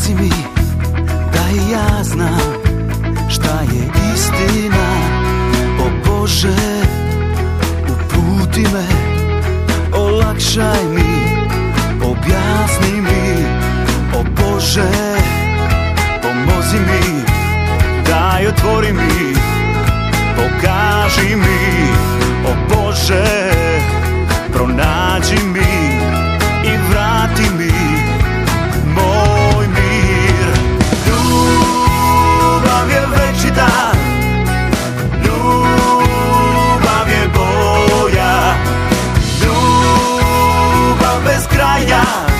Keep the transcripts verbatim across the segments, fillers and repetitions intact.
Reci mi da i ja znam šta je istina. O Bože, uputi me, olakšaj mi, objasni mi. O Bože, pomozi mi, daj otvori mi, pokaži mi. O Bože, pronađi mi i vrati mi moj mir. Ljubav je večita, ljubav je boja, ljubav bez kraja,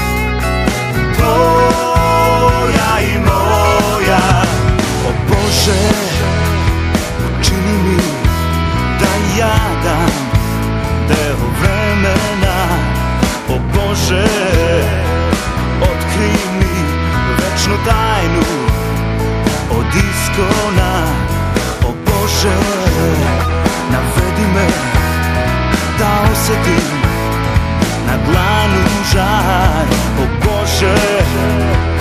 tvoja i moja. O Bože, učini mi da ja dam deo vremena. O Bože, otkri mi večnu tajnu od iskona. O Bože, navedi me da osjetim na dlanu žar. O Bože,